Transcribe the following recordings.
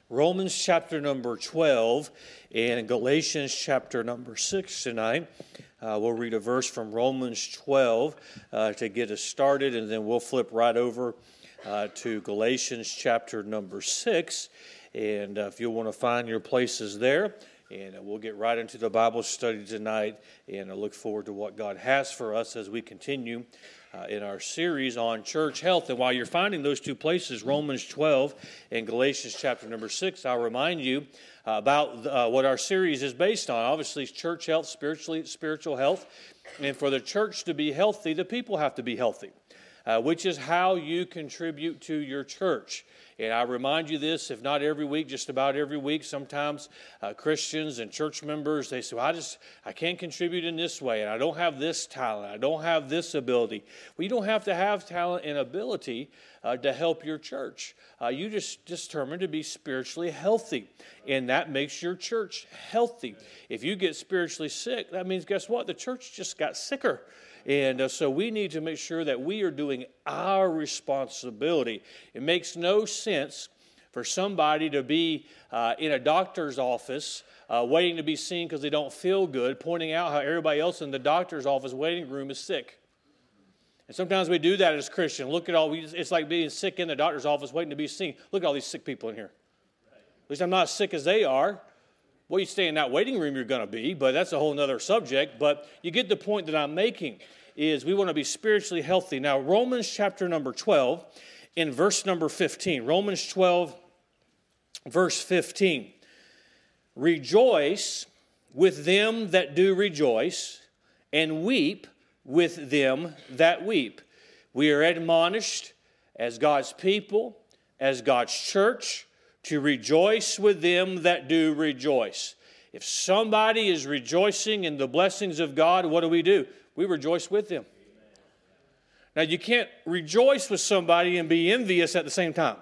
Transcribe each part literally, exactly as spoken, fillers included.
Romans chapter number twelve and Galatians chapter number six tonight. Uh, we'll read a verse from Romans twelve uh, to get us started, and then we'll flip right over uh, to Galatians chapter number six. And uh, if you want to find your places there, and uh, we'll get right into the Bible study tonight, and I look forward to what God has for us as we continue Uh, in our series on church health. And while you're finding those two places, Romans twelve and Galatians chapter number six, I'll remind you uh, about uh, what our series is based on. Obviously, it's church health, spiritually, spiritual health. And for the church to be healthy, the people have to be healthy, uh, which is how you contribute to your church. And I remind you this, if not every week, just about every week. Sometimes uh, Christians and church members, they say, well, I just, I can't contribute in this way, and I don't have this talent, I don't have this ability. Well, you don't have to have talent and ability uh, to help your church. Uh, you just determine to be spiritually healthy, and that makes your church healthy. If you get spiritually sick, that means, guess what? The church just got sicker. And uh, so we need to make sure that we are doing our responsibility. It makes no sense for somebody to be uh, in a doctor's office uh, waiting to be seen because they don't feel good, pointing out how everybody else in the doctor's office waiting room is sick. And sometimes we do that as Christians. Look at all, we, it's like being sick in the doctor's office waiting to be seen. Look at all these sick people in here. At least I'm not as sick as they are. Well, you stay in that waiting room, you're going to be, but that's a whole other subject. But you get the point that I'm making, is we want to be spiritually healthy. Now, Romans chapter number twelve, in verse number fifteen. Romans twelve, verse fifteen. Rejoice with them that do rejoice, and weep with them that weep. We are admonished as God's people, as God's church, to rejoice with them that do rejoice. If somebody is rejoicing in the blessings of God, what do we do? We rejoice with them. Now, you can't rejoice with somebody and be envious at the same time.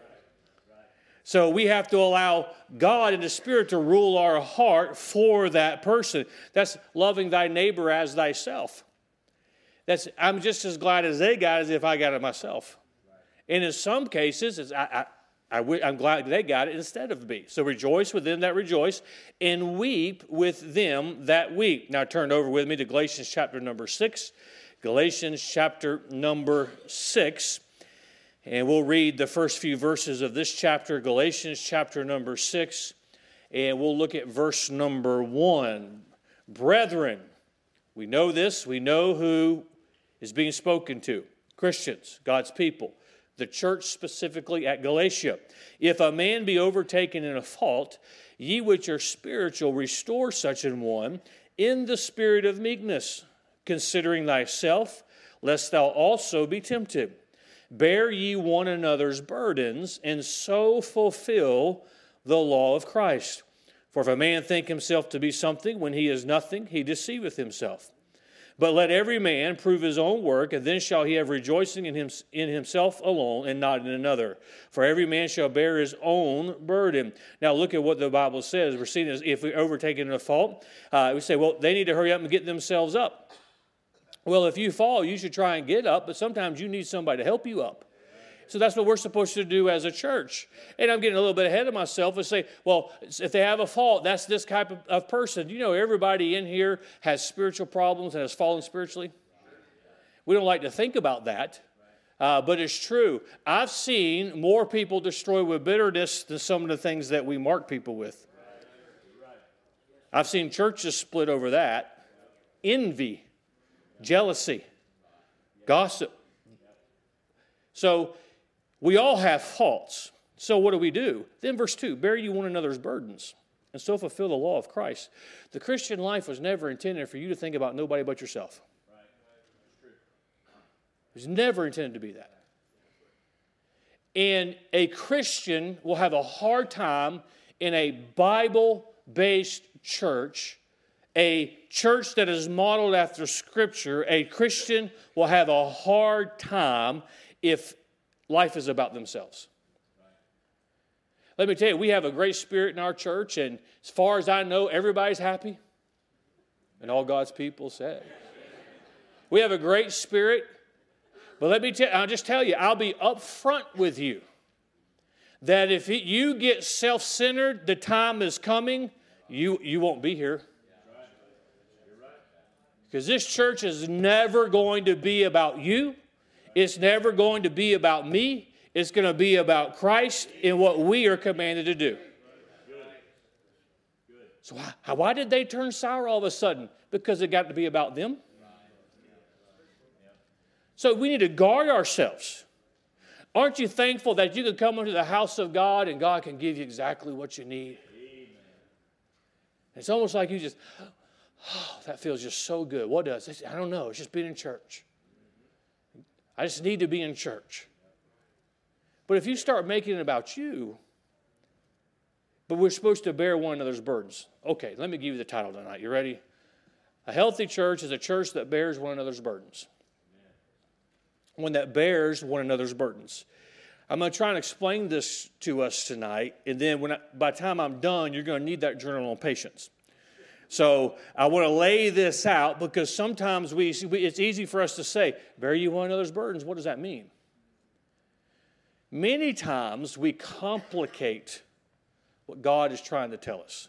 So we have to allow God and the Spirit to rule our heart for that person. That's loving thy neighbor as thyself. That's I'm just as glad as they got as if I got it myself. And in some cases, it's, I, I I w- I'm glad they got it instead of me. So rejoice with them that rejoice, and weep with them that weep. Now turn over with me to Galatians chapter number six. Galatians chapter number six. And we'll read the first few verses of this chapter, Galatians chapter number six. And we'll look at verse number one. Brethren, we know this. We know who is being spoken to. Christians, God's people. The church specifically at Galatia. If a man be overtaken in a fault, ye which are spiritual, restore such an one in the spirit of meekness, considering thyself, lest thou also be tempted. Bear ye one another's burdens, and so fulfill the law of Christ. For if a man think himself to be something when he is nothing, he deceiveth himself. But let every man prove his own work, and then shall he have rejoicing in, him, in himself alone and not in another. For every man shall bear his own burden. Now look at what the Bible says. We're seeing as if we overtake it in a fault. Uh, we say, well, they need to hurry up and get themselves up. Well, if you fall, you should try and get up, but sometimes you need somebody to help you up. So that's what we're supposed to do as a church. And I'm getting a little bit ahead of myself and say, well, if they have a fault, that's this type of, of person. You know, everybody in here has spiritual problems and has fallen spiritually. We don't like to think about that, uh, but it's true. I've seen more people destroyed with bitterness than some of the things that we mark people with. I've seen churches split over that. Envy, jealousy, gossip. So we all have faults. So what do we do? Then verse two, bear you one another's burdens, and so fulfill the law of Christ. The Christian life was never intended for you to think about nobody but yourself. It was never intended to be that. And a Christian will have a hard time in a Bible-based church, a church that is modeled after Scripture. A Christian will have a hard time if life is about themselves. Let me tell you, we have a great spirit in our church, and as far as I know, everybody's happy. And all God's people said. We have a great spirit, but let me tell I'll just tell you, I'll be upfront with you. that if it, you get self-centered, the time is coming, you, you won't be here. Because this church is never going to be about you. It's never going to be about me. It's going to be about Christ and what we are commanded to do. So why, why did they turn sour all of a sudden? Because it got to be about them. So we need to guard ourselves. Aren't you thankful that you can come into the house of God and God can give you exactly what you need? It's almost like you just, oh, that feels just so good. What does? I don't know. It's just being in church. I just need to be in church. But if you start making it about you, but we're supposed to bear one another's burdens. Okay, let me give you the title tonight. You ready? A healthy church is a church that bears one another's burdens. One that bears one another's burdens. I'm going to try and explain this to us tonight, and then when I, by the time I'm done, you're going to need that journal on patience. So I want to lay this out because sometimes we, we it's easy for us to say, bear you one another's burdens. What does that mean? Many times we complicate what God is trying to tell us.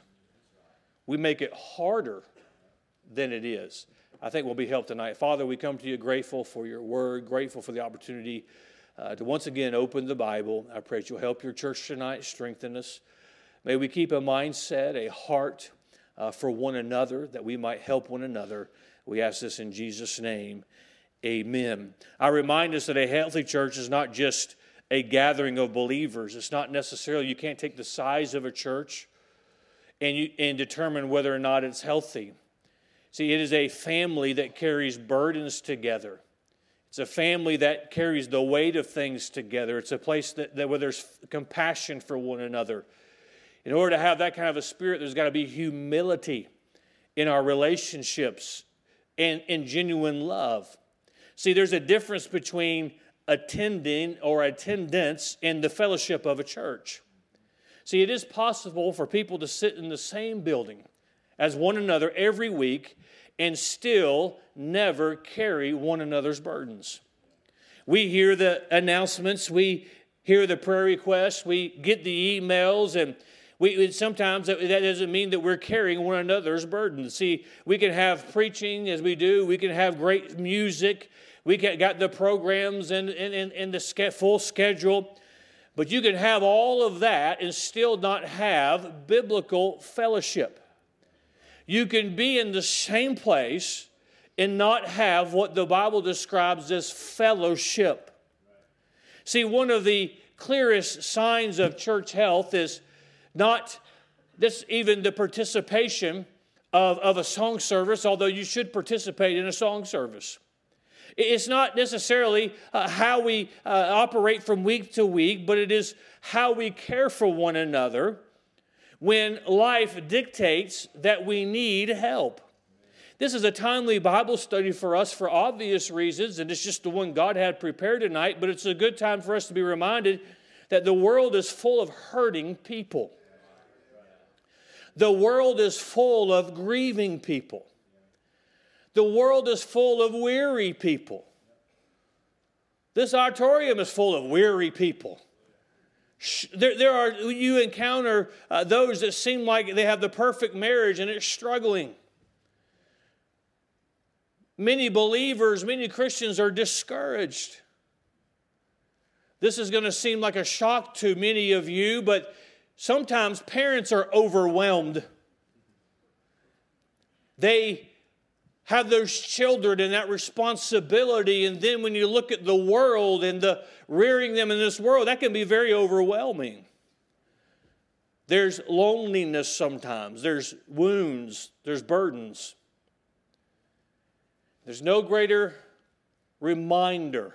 We make it harder than it is. I think we'll be helped tonight. Father, we come to you grateful for your word, grateful for the opportunity uh, to once again open the Bible. I pray that you'll help your church tonight, strengthen us. May we keep a mindset, a heart uh, for one another, that we might help one another. We ask this in Jesus' name. Amen. I remind us that a healthy church is not just a gathering of believers. It's not necessarily, you can't take the size of a church and, you, and determine whether or not it's healthy. See, it is a family that carries burdens together. It's a family that carries the weight of things together. It's a place that, that where there's compassion for one another. In order to have that kind of a spirit, there's got to be humility in our relationships and, and genuine love. See, there's a difference between attending or attendance and the fellowship of a church. See, it is possible for people to sit in the same building as one another every week and still never carry one another's burdens. We hear the announcements, we hear the prayer requests, we get the emails, and we sometimes that doesn't mean that we're carrying one another's burdens. See, we can have preaching as we do, we can have great music, we got the programs and, and, and the full schedule, but you can have all of that and still not have biblical fellowship. You can be in the same place and not have what the Bible describes as fellowship. See, one of the clearest signs of church health is not this even the participation of, of a song service, although you should participate in a song service. It's not necessarily uh, how we uh, operate from week to week, but it is how we care for one another when life dictates that we need help. This is a timely Bible study for us for obvious reasons, and it's just the one God had prepared tonight, but it's a good time for us to be reminded that the world is full of hurting people. The world is full of grieving people. The world is full of weary people. This auditorium is full of weary people. There, there are, you encounter uh, those that seem like they have the perfect marriage and it's struggling. Many believers, many Christians are discouraged. This is going to seem like a shock to many of you, but sometimes parents are overwhelmed. They have those children and that responsibility, and then when you look at the world and the rearing them in this world, that can be very overwhelming. There's loneliness sometimes. There's wounds. There's burdens. There's no greater reminder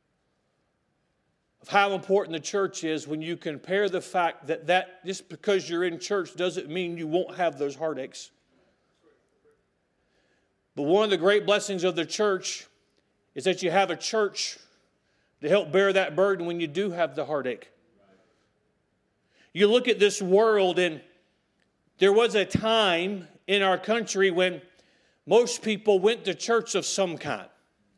of how important the church is when you compare the fact that, that just because you're in church doesn't mean you won't have those heartaches. But one of the great blessings of the church is that you have a church to help bear that burden when you do have the heartache. You look at this world, and there was a time in our country when most people went to church of some kind.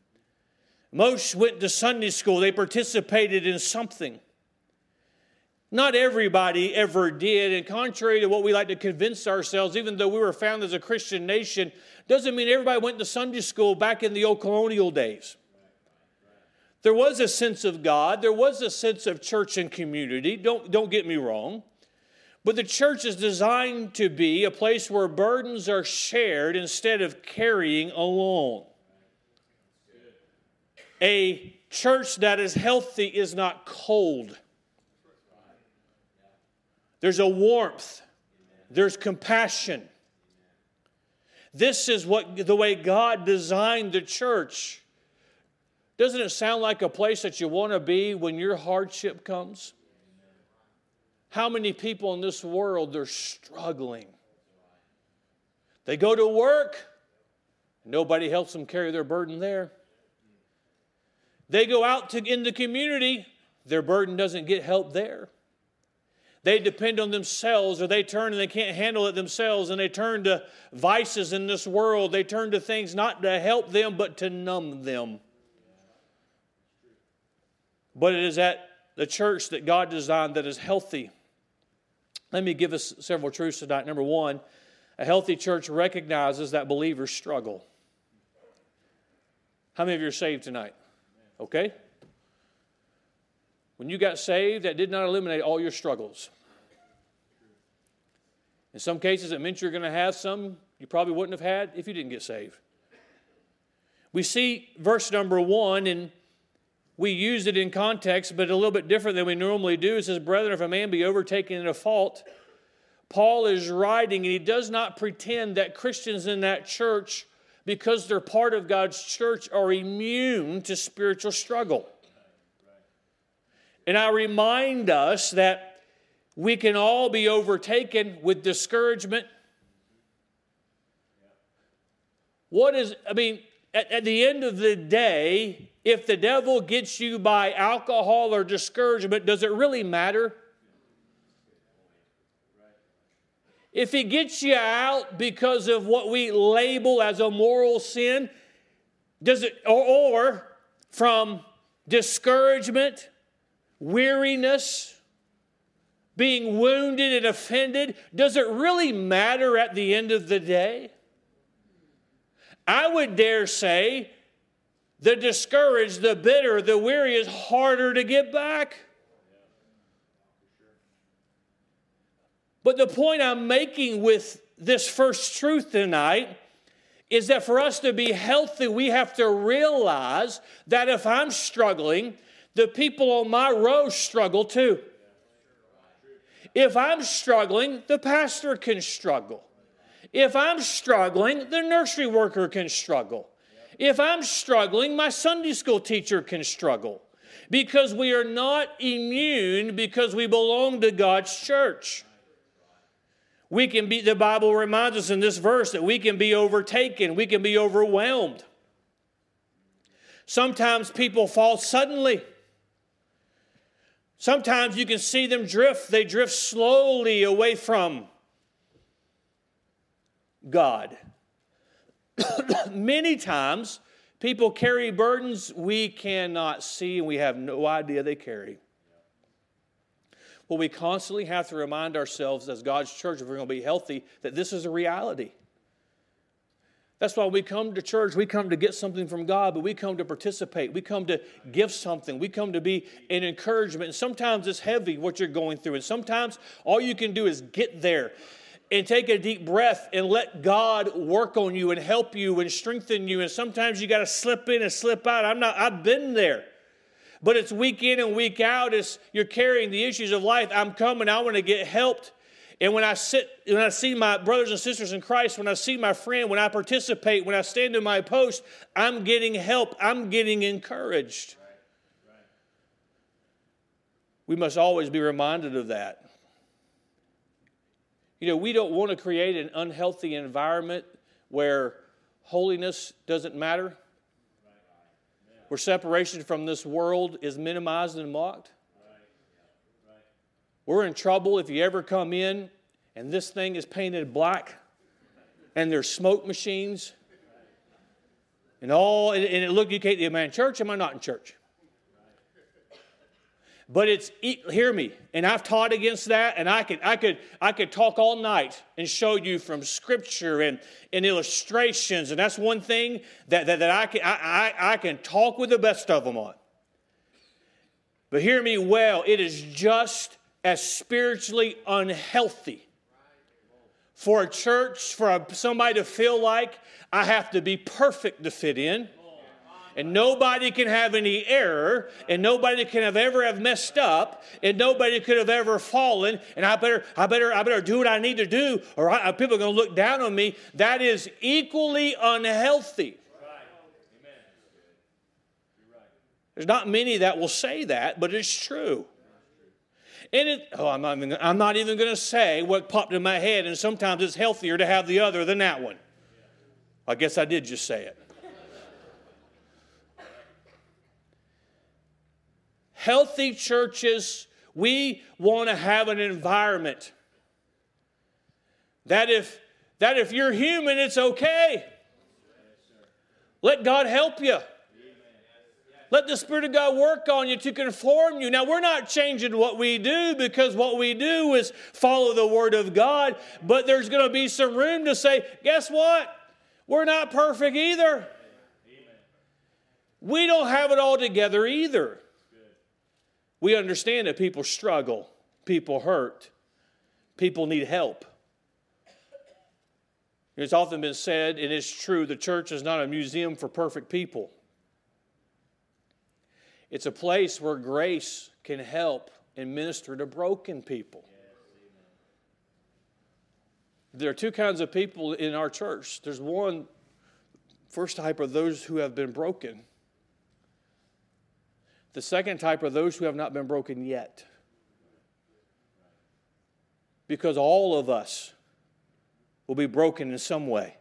Most went to Sunday school. They participated in something. Not everybody ever did, and contrary to what we like to convince ourselves, even though we were founded as a Christian nation, doesn't mean everybody went to Sunday school back in the old colonial days. There was a sense of God. There was a sense of church and community. Don't, don't get me wrong. But the church is designed to be a place where burdens are shared instead of carrying alone. A church that is healthy is not cold. There's a warmth. There's compassion. This is what the way God designed the church. Doesn't it sound like a place that you want to be when your hardship comes? How many people in this world, they're struggling. They go to work, nobody helps them carry their burden there. They go out to, in the community, their burden doesn't get help there. They depend on themselves, or they turn and they can't handle it themselves, and they turn to vices in this world. They turn to things not to help them, but to numb them. But it is at the church that God designed that is healthy. Let me give us several truths tonight. Number one, a healthy church recognizes that believers struggle. How many of you are saved tonight? Okay? When you got saved, that did not eliminate all your struggles. In some cases, it meant you're going to have some you probably wouldn't have had if you didn't get saved. We see verse number one, and we use it in context, but a little bit different than we normally do. It says, "Brethren, if a man be overtaken in a fault," Paul is writing, and he does not pretend that Christians in that church, because they're part of God's church, are immune to spiritual struggle. And I remind us that we can all be overtaken with discouragement. What is, I mean, at, at the end of the day, if the devil gets you by alcohol or discouragement, does it really matter? If he gets you out because of what we label as a moral sin, does it, or, or from discouragement, weariness, being wounded and offended, does it really matter at the end of the day? I would dare say the discouraged, the bitter, the weary is harder to get back. But the point I'm making with this first truth tonight is that for us to be healthy, we have to realize that if I'm struggling, the people on my row struggle too. If I'm struggling, the pastor can struggle. If I'm struggling, the nursery worker can struggle. If I'm struggling, my Sunday school teacher can struggle. Because we are not immune because we belong to God's church. We can be, the Bible reminds us in this verse that we can be overtaken, we can be overwhelmed. Sometimes people fall suddenly. Sometimes you can see them drift. They drift slowly away from God. Many times, people carry burdens we cannot see and we have no idea they carry. Well, we constantly have to remind ourselves as God's church, if we're going to be healthy, that this is a reality. That's why we come to church. We come to get something from God, but we come to participate. We come to give something. We come to be an encouragement. And sometimes it's heavy what you're going through. And sometimes all you can do is get there and take a deep breath and let God work on you and help you and strengthen you. And sometimes you got to slip in and slip out. I'm not, I've been there. But it's week in and week out as you're carrying the issues of life. I'm coming. I want to get helped. And when I sit, when I see my brothers and sisters in Christ, when I see my friend, when I participate, when I stand in my post, I'm getting help. I'm getting encouraged. Right. Right. We must always be reminded of that. You know, we don't want to create an unhealthy environment where holiness doesn't matter, right. Where separation from this world is minimized and mocked. We're in trouble if you ever come in and this thing is painted black and there's smoke machines and all, and it look, you can't, am I in church? Am I not in church? But it's, hear me, and I've taught against that, and I could, I could, I could talk all night and show you from Scripture and, and illustrations, and that's one thing that, that, that I, can, I, I, I can talk with the best of them on. But hear me well, it is just as spiritually unhealthy for a church, for a, somebody to feel like I have to be perfect to fit in. And nobody can have any error, and nobody can have ever have messed up, and nobody could have ever fallen. And I better, I better, I better do what I need to do, or I, people are going to look down on me. That is equally unhealthy. There's not many that will say that, but it's true. And it, oh, I'm not even, I'm not even going to say what popped in my head. And sometimes it's healthier to have the other than that one. I guess I did just say it. Healthy churches, we want to have an environment that if, that if you're human, it's okay. Let God help you. Let the Spirit of God work on you to conform you. Now, we're not changing what we do because what we do is follow the Word of God, but there's going to be some room to say, guess what? We're not perfect either. We don't have it all together either. We understand that people struggle, people hurt, people need help. It's often been said, and it's true, the church is not a museum for perfect people. It's a place where grace can help and minister to broken people. There are two kinds of people in our church. There's one, first type are those who have been broken. The second type are those who have not been broken yet. Because all of us will be broken in some way.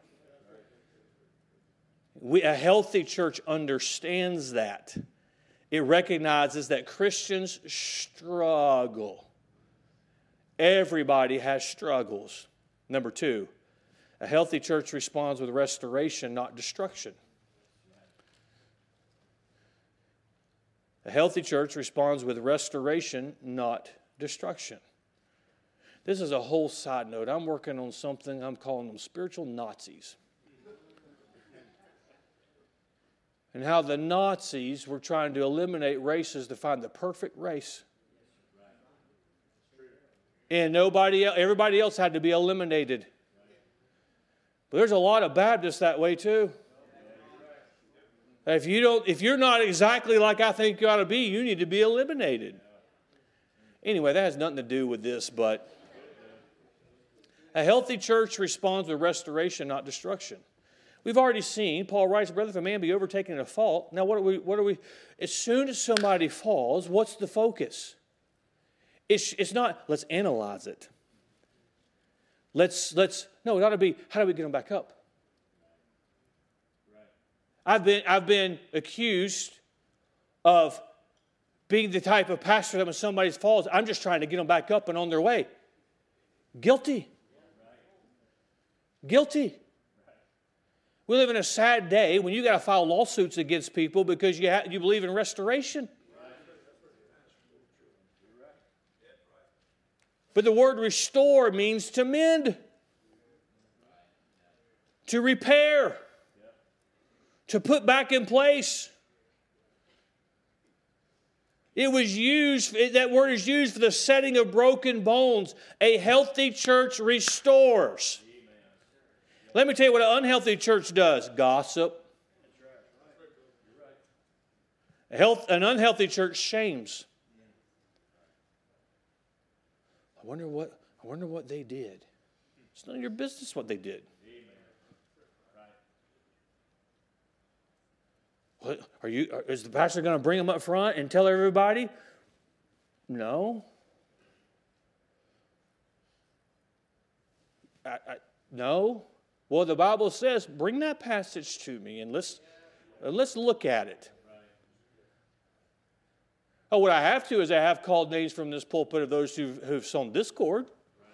We, a healthy church understands that. It recognizes that Christians struggle. Everybody has struggles. Number two, a healthy church responds with restoration, not destruction. A healthy church responds with restoration, not destruction. This is a whole side note. I'm working on something, I'm calling them spiritual Nazis. And how the Nazis were trying to eliminate races to find the perfect race. And nobody else, everybody else had to be eliminated. But there's a lot of Baptists that way too. If you don't, if you're not exactly like I think you ought to be, you need to be eliminated. Anyway, that has nothing to do with this, but a healthy church responds with restoration, not destruction. We've already seen, Paul writes, brother, if a man be overtaken in a fault. Now, what are we, what are we, as soon as somebody falls, what's the focus? It's, it's not, let's analyze it. Let's, let's, no, it ought to be, how do we get them back up? I've been, I've been accused of being the type of pastor that when somebody falls, I'm just trying to get them back up and on their way. Guilty. Guilty. We live in a sad day when you got to file lawsuits against people because you, ha- you believe in restoration. But the word restore means to mend, to repair, to put back in place. It was used, that word is used for the setting of broken bones. A healthy church restores. Let me tell you what an unhealthy church does. Gossip. A health, an unhealthy church shames. I wonder what, I wonder what they did. It's none of your business what they did. What, are you? Is the pastor going to bring them up front and tell everybody? No. I, I, no. Well, the Bible says, bring that passage to me and let's, uh, let's look at it. Oh, what I have to is I have called names from this pulpit of those who've, who've sown discord.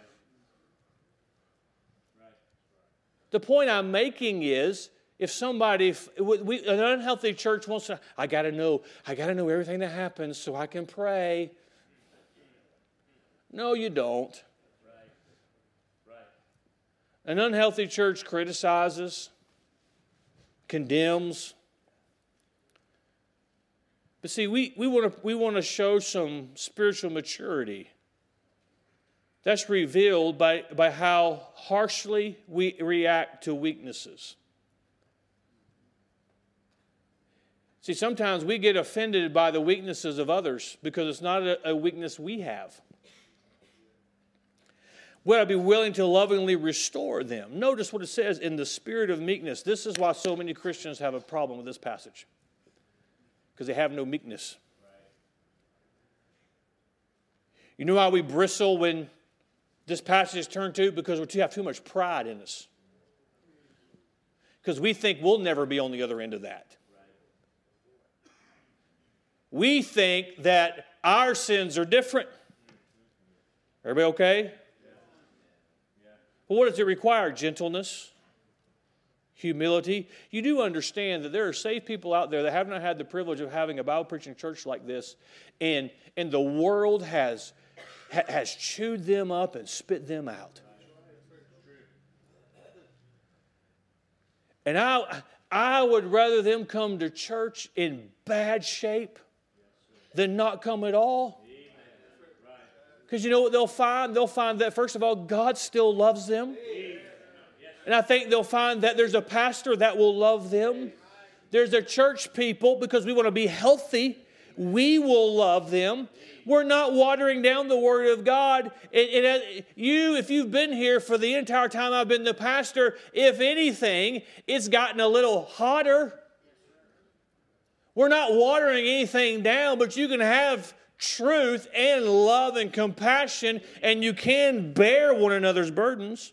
The point I'm making is, if somebody, if we, an unhealthy church wants to, I got to know, I got to know everything that happens so I can pray. No, you don't. Right. Right. An unhealthy church criticizes, condemns. But see, we, we want to we want to show some spiritual maturity. That's revealed by, by how harshly we react to weaknesses. See, sometimes we get offended by the weaknesses of others because it's not a, a weakness we have. Would I be willing to lovingly restore them? Notice what it says, in the spirit of meekness. This is why so many Christians have a problem with this passage. Because they have no meekness. You know why we bristle when this passage is turned to? Because we have too much pride in us. Because we think we'll never be on the other end of that. We think that our sins are different. Everybody okay? Well, what does it require? Gentleness, humility. You do understand that there are saved people out there that have not had the privilege of having a Bible preaching church like this, and, and the world has, ha, has chewed them up and spit them out. And I, I would rather them come to church in bad shape than not come at all. Because you know what they'll find? They'll find that, first of all, God still loves them. And I think they'll find that there's a pastor that will love them. There's a church people, because we want to be healthy, we will love them. We're not watering down the Word of God. It, it, you, if you've been here for the entire time I've been the pastor, if anything, it's gotten a little hotter. We're not watering anything down, but you can have truth and love and compassion, and you can bear one another's burdens.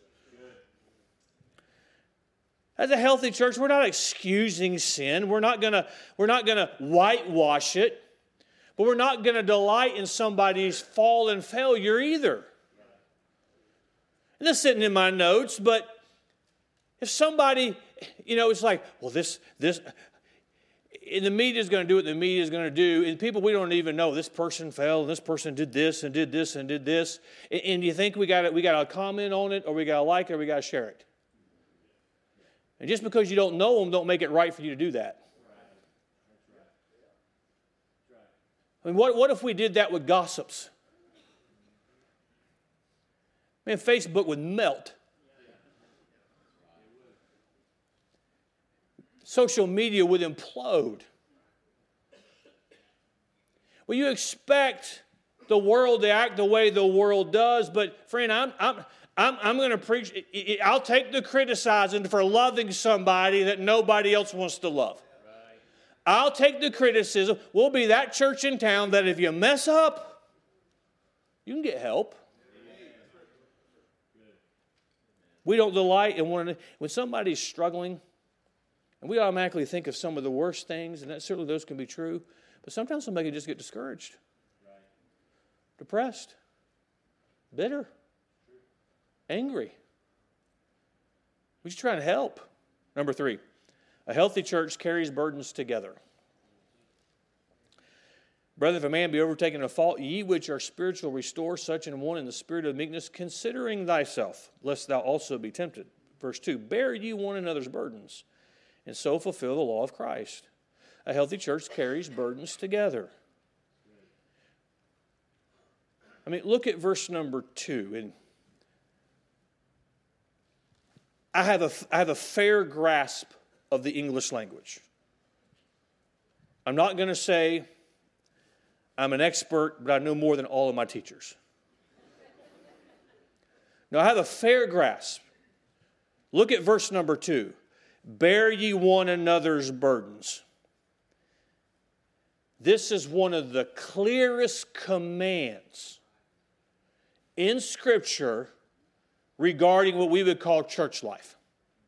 As a healthy church, we're not excusing sin. We're not gonna, we're not gonna whitewash it, but we're not gonna delight in somebody's fall and failure either. And this isn't in my notes, but if somebody, you know, it's like, well, this, this, and the media is going to do what the media is going to do, and people we don't even know, this person fell, and this person did this, and did this, and did this, and, and you think we got we got to comment on it, or we got to like it, or we got to share it. And just because you don't know them, don't make it right for you to do that. I mean, what, what if we did that with gossips? Man, Facebook would melt. Social media would implode. Well, you expect the world to act the way the world does, but friend, I'm I'm I'm, I'm going to preach. I'll take the criticizing for loving somebody that nobody else wants to love. Right. I'll take the criticism. We'll be that church in town that if you mess up, you can get help. We don't delight in one. When somebody's struggling, and we automatically think of some of the worst things, and that certainly those can be true, but sometimes somebody can just get discouraged, right, depressed, bitter, angry. We're just trying to help. Number three, a healthy church carries burdens together. Brother, if a man be overtaken in a fault, ye which are spiritual, restore such an one in the spirit of meekness, considering thyself, lest thou also be tempted. Verse two, bear ye one another's burdens, and so fulfill the law of Christ. A healthy church carries burdens together. I mean, look at verse number two. And I have a, I have a fair grasp of the English language. I'm not going to say I'm an expert, but I know more than all of my teachers. No, I have a fair grasp. Look at verse number two. Bear ye one another's burdens. This is one of the clearest commands in Scripture regarding what we would call church life.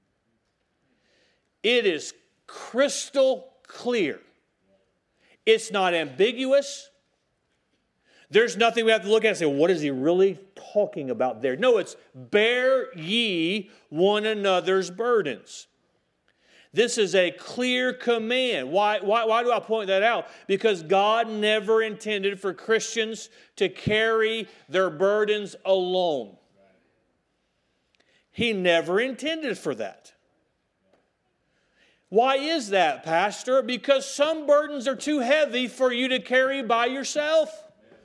It is crystal clear. It's not ambiguous. There's nothing we have to look at and say, what is he really talking about there? No, it's bear ye one another's burdens. This is a clear command. Why, why, why do I point that out? Because God never intended for Christians to carry their burdens alone. He never intended for that. Why is that, Pastor? Because some burdens are too heavy for you to carry by yourself.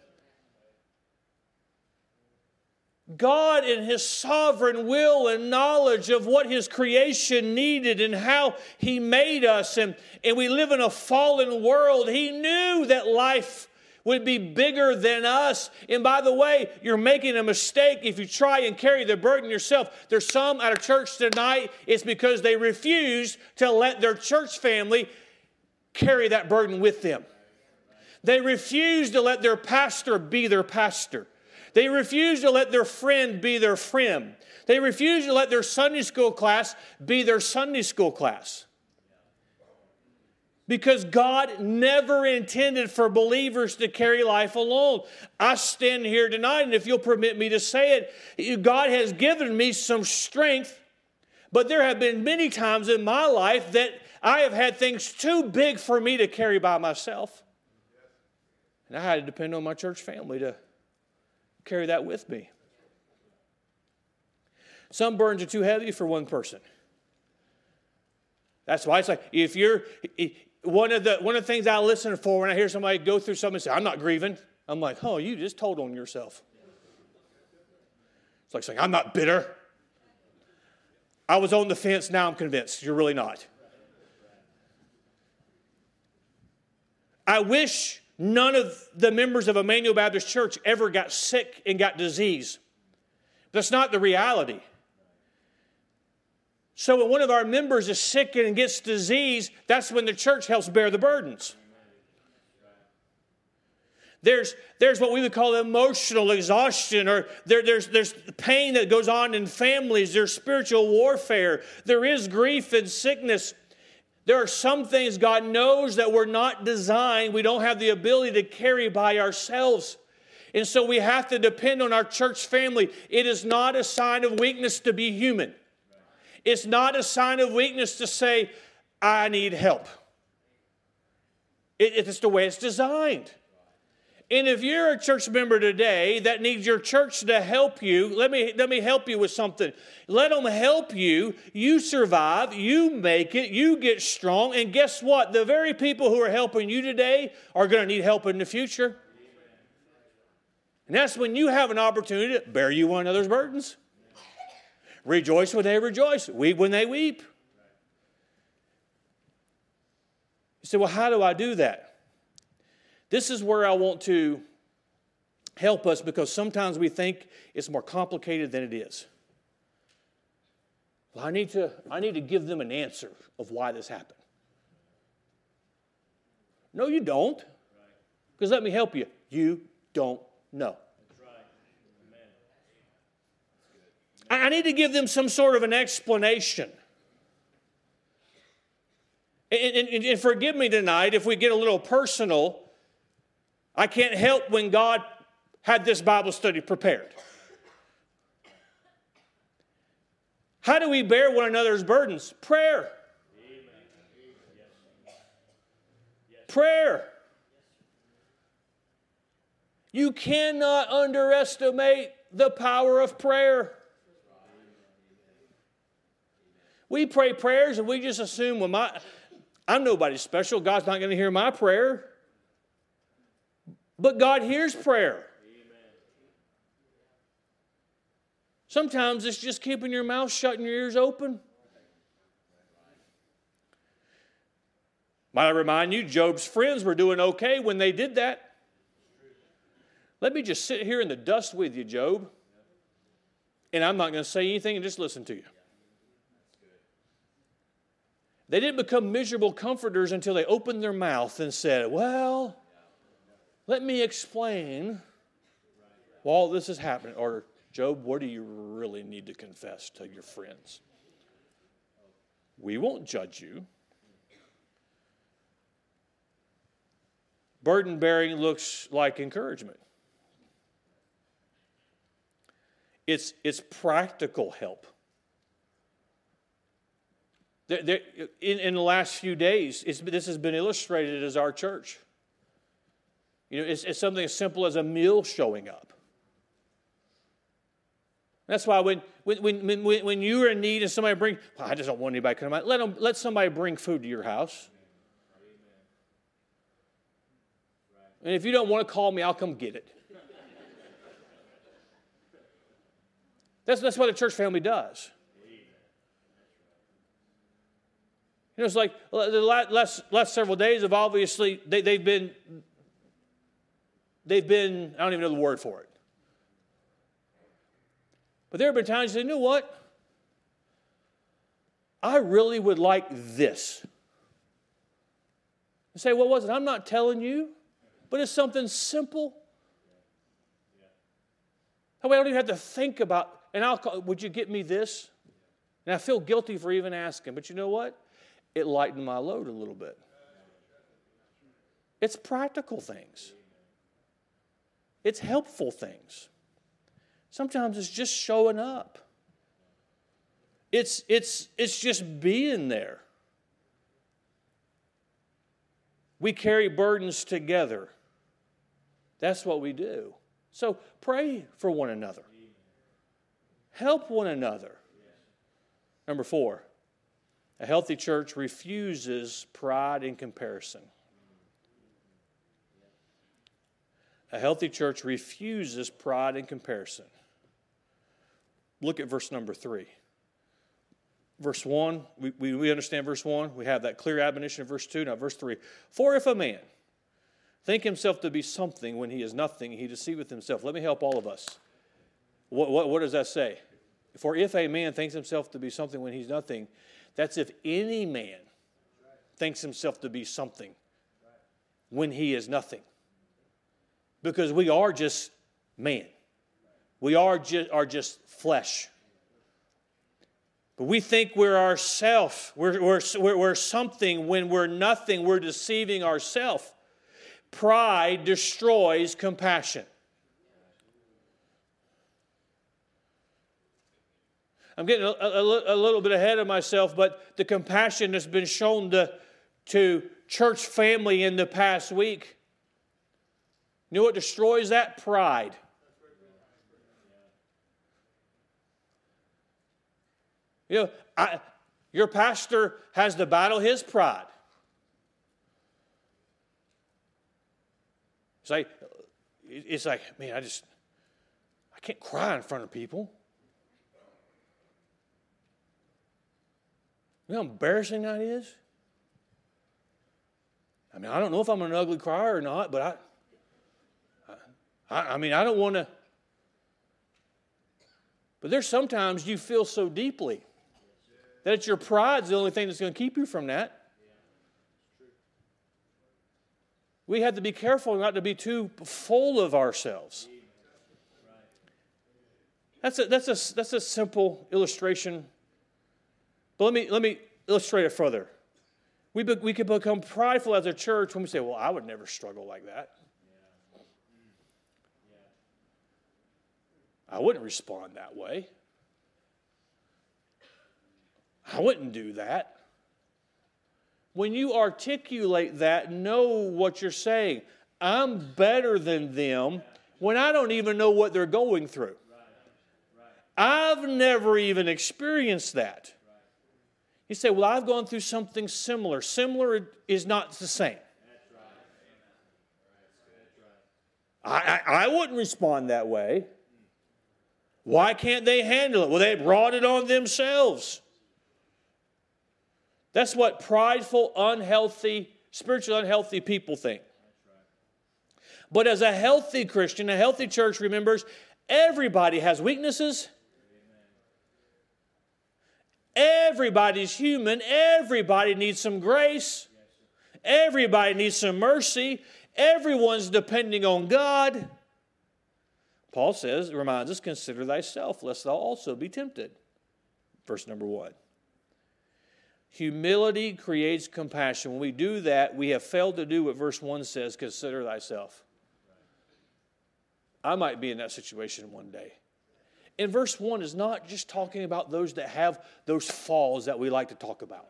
God in His sovereign will and knowledge of what His creation needed and how He made us, and, and we live in a fallen world, He knew that life would be bigger than us. And by the way, you're making a mistake if you try and carry the burden yourself. There's some at a church tonight, it's because they refuse to let their church family carry that burden with them. They refuse to let their pastor be their pastor. They refuse to let their friend be their friend. They refuse to let their Sunday school class be their Sunday school class. Because God never intended for believers to carry life alone. I stand here tonight, and if you'll permit me to say it, God has given me some strength, but there have been many times in my life that I have had things too big for me to carry by myself. And I had to depend on my church family to carry that with me. Some burdens are too heavy for one person. That's why it's like, if you're, one of the one of the things I listen for when I hear somebody go through something and say, I'm not grieving. I'm like, oh, you just told on yourself. It's like saying, I'm not bitter. I was on the fence, now I'm convinced. You're really not. I wish none of the members of Emmanuel Baptist Church ever got sick and got disease. That's not the reality. So when one of our members is sick and gets disease, that's when the church helps bear the burdens. There's, there's what we would call emotional exhaustion, or there, there's, there's pain that goes on in families. There's spiritual warfare. There is grief and sickness. There are some things God knows that we're not designed, we don't have the ability to carry by ourselves. And so we have to depend on our church family. It is not a sign of weakness to be human. It's not a sign of weakness to say, I need help. It, it's the way it's designed. And if you're a church member today that needs your church to help you, let me, let me help you with something. Let them help you. You survive. You make it. You get strong. And guess what? The very people who are helping you today are going to need help in the future. And that's when you have an opportunity to bear you one another's burdens. Rejoice when they rejoice. Weep when they weep. You say, well, how do I do that? This is where I want to help us, because sometimes we think it's more complicated than it is. Well, I need to, I need to give them an answer of why this happened. No, you don't. Because let me help you. You don't know. I need to give them some sort of an explanation. And, and, and forgive me tonight if we get a little personal. I can't help when God had this Bible study prepared. How do we bear one another's burdens? Prayer. Prayer. You cannot underestimate the power of prayer. We pray prayers and we just assume, well, my, I'm nobody special. God's not going to hear my prayer. But God hears prayer. Sometimes it's just keeping your mouth shut and your ears open. Might I remind you, Job's friends were doing okay when they did that. Let me just sit here in the dust with you, Job. And I'm not going to say anything and just listen to you. They didn't become miserable comforters until they opened their mouth and said, well, let me explain why all this is happening. Or, Job, what do you really need to confess to your friends? We won't judge you. Burden bearing looks like encouragement. It's, it's practical help. There, there, in, in the last few days, it's, this has been illustrated as our church. You know, it's, it's something as simple as a meal showing up. That's why when when when when, when you're in need and somebody bring, well, I just don't want anybody to come out. Let them, let somebody bring food to your house. And if you don't want to call me, I'll come get it. That's that's what the church family does. You know, it's like the last last several days have obviously they, they've been they've been I don't even know the word for it. But there have been times you say, you know what? I really would like this. You say, what was it? I'm not telling you, but it's something simple. That way I don't even have to think about, and I'll call, would you get me this? And I feel guilty for even asking, but you know what? It lightened my load a little bit. It's practical things. It's helpful things. Sometimes it's just showing up. It's, it's, it's just being there. We carry burdens together. That's what we do. So pray for one another. Help one another. Number four, a healthy church refuses pride and comparison. A healthy church refuses pride and comparison. Look at verse number three. Verse one, we, we, we understand verse one. We have that clear admonition of verse two. Now verse three. For if a man think himself to be something when he is nothing, he deceiveth himself. Let me help all of us. What, what, what does that say? For if a man thinks himself to be something when he's nothing, that's if any man thinks himself to be something when he is nothing. Because we are just man. We are just, are just flesh. But we think we're ourself. We're, we're, we're, we're something when we're nothing. We're deceiving ourselves. Pride destroys compassion. I'm getting a, a, a little bit ahead of myself, but the compassion that's been shown to, to church family in the past week, you know what destroys that? Pride. You know, I, your pastor has to battle his pride. It's like, it's like, man, I just, I can't cry in front of people. You know how embarrassing that is? I mean, I don't know if I'm an ugly crier or not, but I, I, I mean, I don't want to. But there's sometimes you feel so deeply that it's your pride's the only thing that's going to keep you from that. We have to be careful not to be too full of ourselves. That's a, that's a, that's a simple illustration. But let me, let me illustrate it further. We, be, we can become prideful as a church when we say, well, I would never struggle like that. I wouldn't respond that way. I wouldn't do that. When you articulate that, know what you're saying. I'm better than them when I don't even know what they're going through. I've never even experienced that. You say, well, I've gone through something similar. Similar is not the same. I, I, I wouldn't respond that way. Why can't they handle it? Well, they brought it on themselves. That's what prideful, unhealthy, spiritually unhealthy people think. But as a healthy Christian, a healthy church remembers everybody has weaknesses. Everybody's human. Everybody needs some grace. Everybody needs some mercy. Everyone's depending on God. Paul says, reminds us, consider thyself, lest thou also be tempted. Verse number one. Humility creates compassion. When we do that, we have failed to do what verse one says, consider thyself. I might be in that situation one day. in verse one is not just talking about those that have those falls that we like to talk about.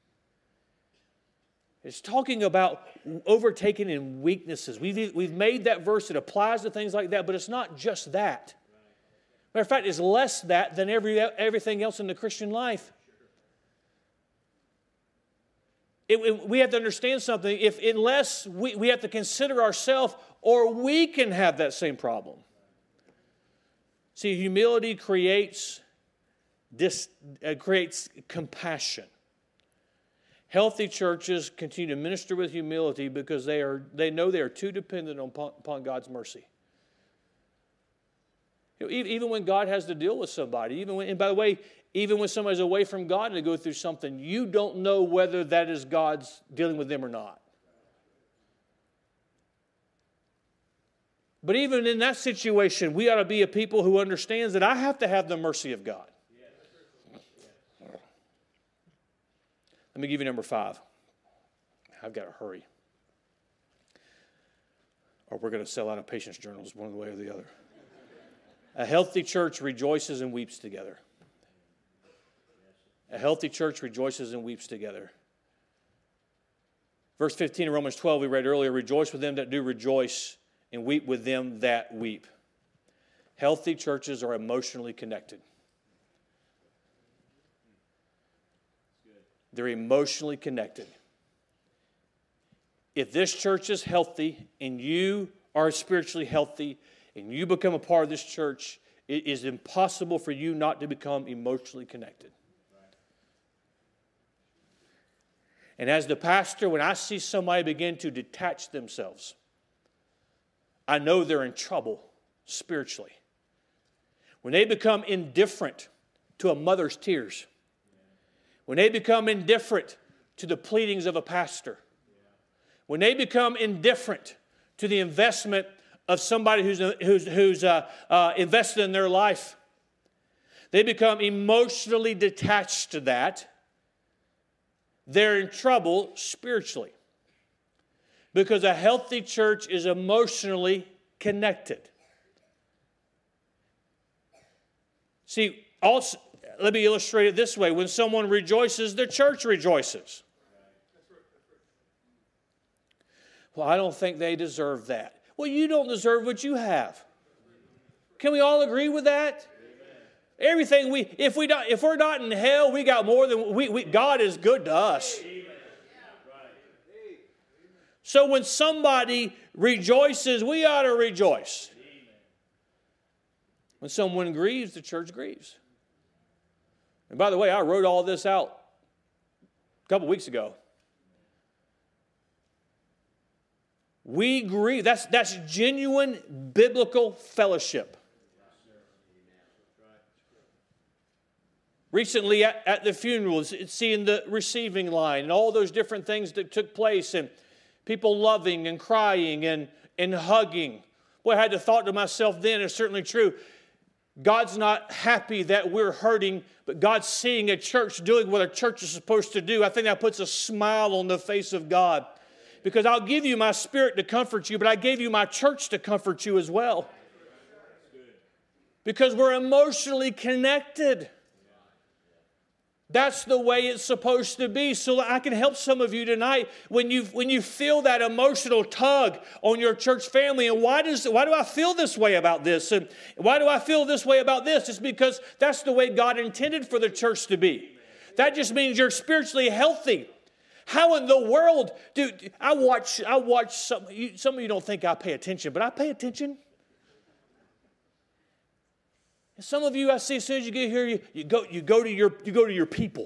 It's talking about overtaking in weaknesses. We've, we've made that verse, it applies to things like that, but it's not just that. Matter of fact, it's less that than every, everything else in the Christian life. It, it, we have to understand something. If unless we, we have to consider ourselves, or we can have that same problem. See, humility creates, dis, uh, creates compassion. Healthy churches continue to minister with humility because they are they know they are too dependent upon, upon God's mercy. You know, even when God has to deal with somebody, even when, and by the way, even when somebody's away from God and they go through something, you don't know whether that is God's dealing with them or not. But even in that situation, we ought to be a people who understands that I have to have the mercy of God. Let me give you number five. I've got to hurry. Or we're going to sell out of patience journals one way or the other. A healthy church rejoices and weeps together. A healthy church rejoices and weeps together. Verse fifteen of Romans twelve we read earlier, rejoice with them that do rejoice and weep with them that weep. Healthy churches are emotionally connected. They're emotionally connected. If this church is healthy and you are spiritually healthy and you become a part of this church, it is impossible for you not to become emotionally connected. And as the pastor, when I see somebody begin to detach themselves, I know they're in trouble spiritually. When they become indifferent to a mother's tears, when they become indifferent to the pleadings of a pastor, when they become indifferent to the investment of somebody who's, who's, who's uh, uh, invested in their life, they become emotionally detached to that, they're in trouble spiritually. Because a healthy church is emotionally connected. See, also, let me illustrate it this way. When someone rejoices, the church rejoices. Well, I don't think they deserve that. Well, you don't deserve what you have. Can we all agree with that? Amen. Everything we, if we don't, if we're not in hell, we got more than we. we God is good to us. Amen. So when somebody rejoices, we ought to rejoice. Amen. When someone grieves, the church grieves. And by the way, I wrote all this out a couple weeks ago. We grieve. That's, that's genuine biblical fellowship. Recently at, at the funerals, seeing the receiving line and all those different things that took place and people loving and crying and, and hugging. Boy, I had to thought to myself then, it's certainly true. God's not happy that we're hurting, but God's seeing a church doing what a church is supposed to do. I think that puts a smile on the face of God. Because I'll give you my spirit to comfort you, but I gave you my church to comfort you as well. Because we're emotionally connected. That's the way it's supposed to be. So I can help some of you tonight when you when you feel that emotional tug on your church family. And why does why do I feel this way about this? And why do I feel this way about this? It's because that's the way God intended for the church to be. That just means you're spiritually healthy. How in the world, dude? I watch. I watch some. You, some of you don't think I pay attention, but I pay attention. And some of you, I see, as soon as you get here, you, you go. You go to your. You go to your people.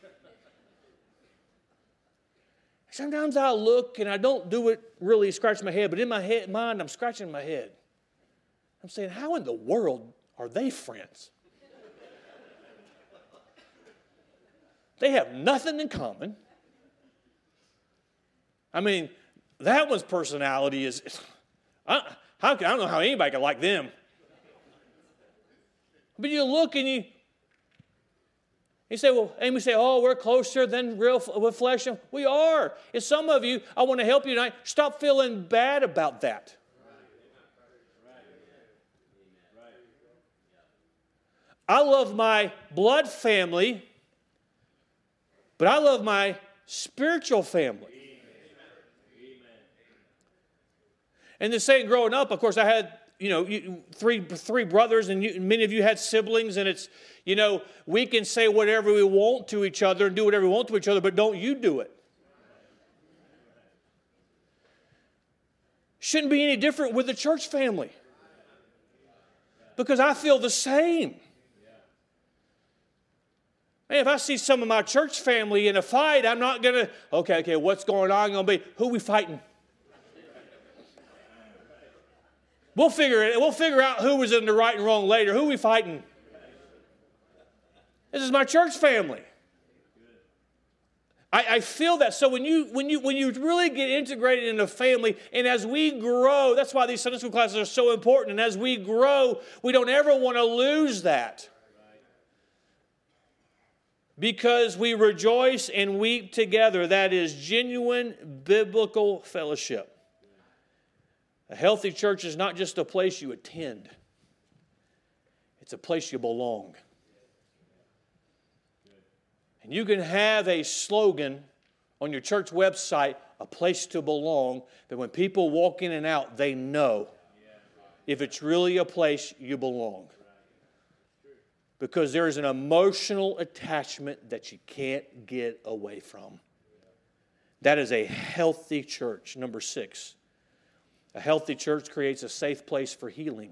Sometimes I look and I don't do it really scratch my head, but in my head, mind, I'm scratching my head. I'm saying, how in the world are they friends? They have nothing in common. I mean, that one's personality is, I, how, I don't know how anybody can like them. But you look and you, you say, well, and we say, oh, we're closer than real with flesh. We are. And some of you, I want to help you tonight, stop feeling bad about that. I love my blood family, but I love my spiritual family. And the saying growing up, of course, I had, you know, three three brothers, and you, many of you had siblings, and it's, you know, we can say whatever we want to each other and do whatever we want to each other, but don't you do it. Shouldn't be any different with the church family. Because I feel the same. Man, if I see some of my church family in a fight, I'm not going to, okay, okay, what's going on? I'm going to be, who are we fighting? We'll figure it. We'll figure out who was in the right and wrong later. Who are we fighting? This is my church family. I, I feel that. So when you when you when you really get integrated in a family, and as we grow, that's why these Sunday school classes are so important. And as we grow, we don't ever want to lose that. Because we rejoice and weep together. That is genuine biblical fellowship. A healthy church is not just a place you attend. It's a place you belong. And you can have a slogan on your church website, a place to belong, that when people walk in and out, they know if it's really a place you belong. Because there is an emotional attachment that you can't get away from. That is a healthy church. Number six. A healthy church creates a safe place for healing.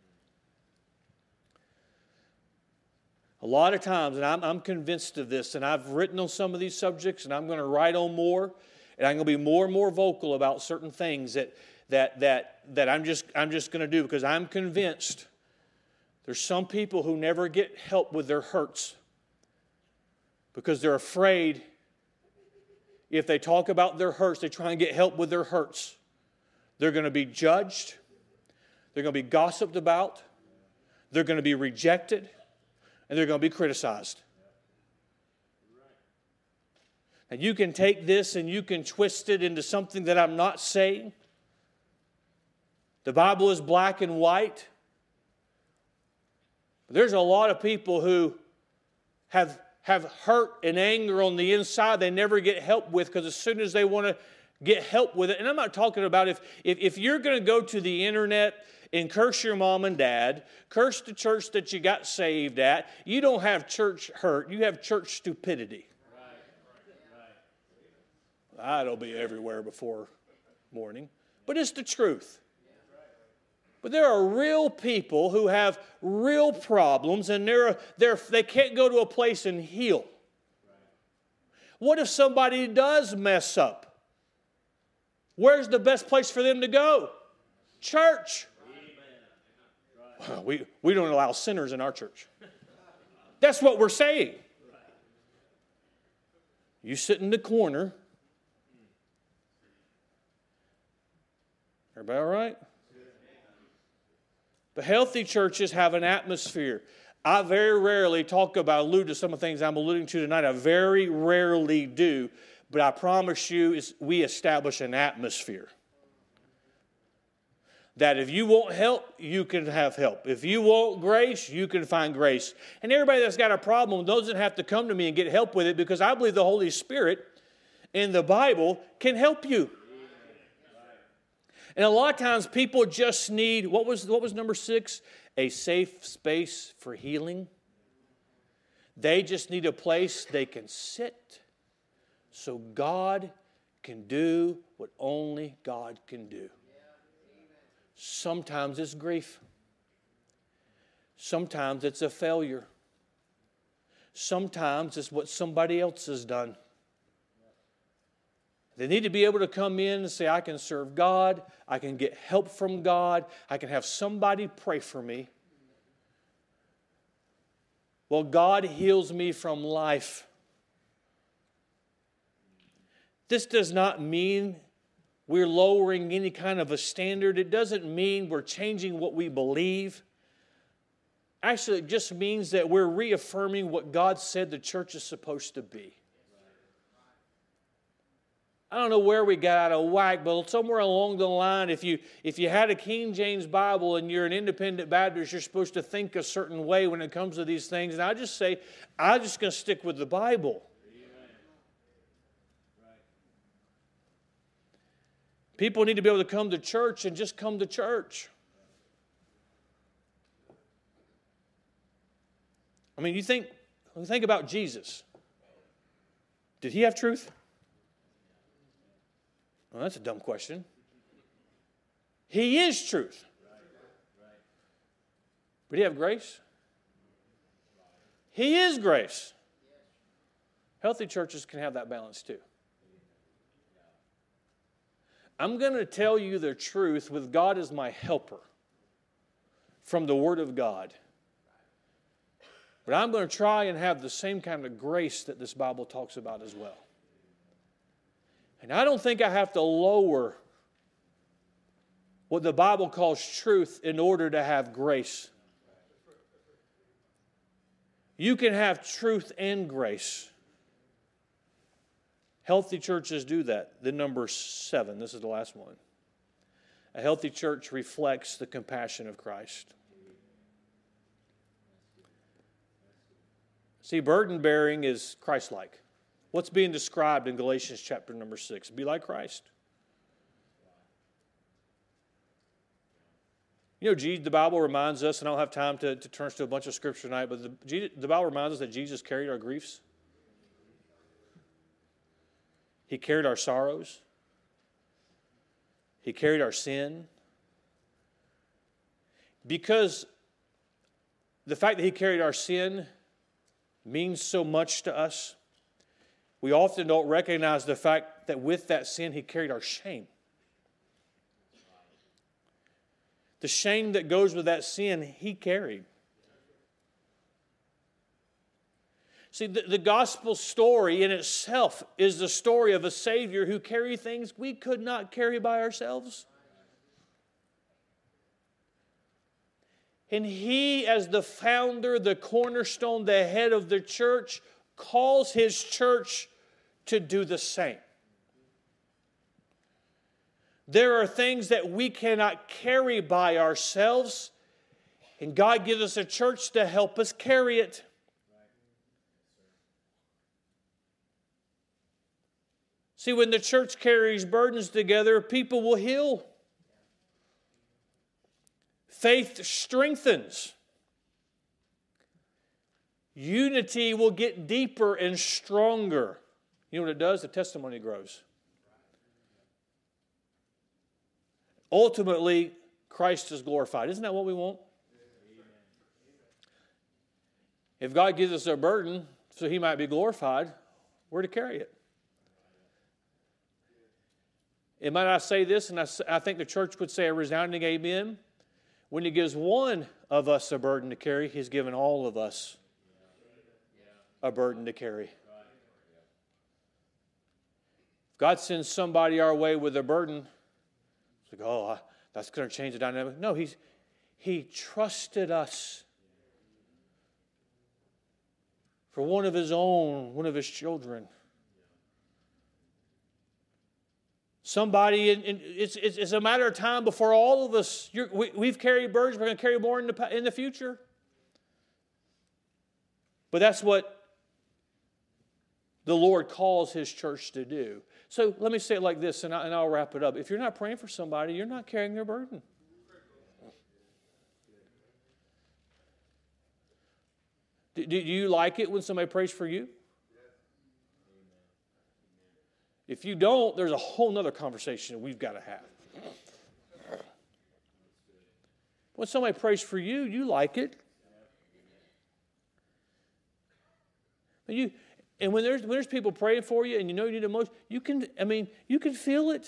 A lot of times, and I'm, I'm convinced of this, and I've written on some of these subjects, and I'm going to write on more, and I'm going to be more and more vocal about certain things that that that that I'm just I'm just going to do, because I'm convinced there's some people who never get help with their hurts because they're afraid if they talk about their hurts, they try and get help with their hurts, they're going to be judged, they're going to be gossiped about, they're going to be rejected, and they're going to be criticized. And you can take this and you can twist it into something that I'm not saying. The Bible is black and white. But there's a lot of people who have, have hurt and anger on the inside they never get help with, because as soon as they want to get help with it, and I'm not talking about if, if, if you're going to go to the internet and curse your mom and dad, curse the church that you got saved at, you don't have church hurt, you have church stupidity. That'll be everywhere before morning. But it's the truth. But there are real people who have real problems, and they're, they're, they can't go to a place and heal. What if somebody does mess up? Where's the best place for them to go? Church. We, we don't allow sinners in our church. That's what we're saying. You sit in the corner. Everybody all right? The healthy churches have an atmosphere. I very rarely talk about, allude to some of the things I'm alluding to tonight. I very rarely do. But I promise you, is we establish an atmosphere. That if you want help, you can have help. If you want grace, you can find grace. And everybody that's got a problem doesn't have to come to me and get help with it, because I believe the Holy Spirit in the Bible can help you. And a lot of times people just need, what was, what was number six? A safe space for healing. They just need a place they can sit so God can do what only God can do. Sometimes it's grief. Sometimes it's a failure. Sometimes it's what somebody else has done. They need to be able to come in and say, I can serve God, I can get help from God, I can have somebody pray for me. Well, God heals me from life. This does not mean we're lowering any kind of a standard. It doesn't mean we're changing what we believe. Actually, it just means that we're reaffirming what God said the church is supposed to be. I don't know where we got out of whack, but somewhere along the line, if you if you had a King James Bible and you're an independent Baptist, you're supposed to think a certain way when it comes to these things. And I just say, I'm just going to stick with the Bible. People need to be able to come to church and just come to church. I mean, you think, think about Jesus. Did he have truth? Well, that's a dumb question. He is truth. But he have grace? He is grace. Healthy churches can have that balance too. I'm going to tell you the truth with God as my helper from the Word of God. But I'm going to try and have the same kind of grace that this Bible talks about as well. And I don't think I have to lower what the Bible calls truth in order to have grace. You can have truth and grace. Healthy churches do that. Then number seven, this is the last one. A healthy church reflects the compassion of Christ. See, burden bearing is Christ-like. What's being described in Galatians chapter number six? Be like Christ. You know, the Bible reminds us, and I don't have time to, to turn to a bunch of scripture tonight, but the, the Bible reminds us that Jesus carried our griefs. He carried our sorrows. He carried our sin. Because the fact that He carried our sin means so much to us, we often don't recognize the fact that with that sin, He carried our shame. The shame that goes with that sin, He carried. See, the, the gospel story in itself is the story of a Savior who carried things we could not carry by ourselves. And He, as the founder, the cornerstone, the head of the church, calls His church to do the same. There are things that we cannot carry by ourselves, and God gives us a church to help us carry it. See, when the church carries burdens together, people will heal. Faith strengthens. Unity will get deeper and stronger. You know what it does? The testimony grows. Ultimately, Christ is glorified. Isn't that what we want? If God gives us a burden so He might be glorified, we're to carry it. And might I say this, and I, I think the church would say a resounding amen. When He gives one of us a burden to carry, He's given all of us a burden to carry. If God sends somebody our way with a burden, it's like, oh, that's going to change the dynamic. No, he's, He trusted us for one of His own, one of His children. Somebody, in, in, it's, it's, it's a matter of time before all of us, you're, we, we've carried burdens, we're going to carry more in the, in the future. But that's what the Lord calls His church to do. So let me say it like this, and, I, and I'll wrap it up. If you're not praying for somebody, you're not carrying their burden. Do, do you like it when somebody prays for you? If you don't, there's a whole other conversation we've got to have. When somebody prays for you, you like it. And, you, and when there's when there's people praying for you and you know you need the most, you can, I mean, you can feel it.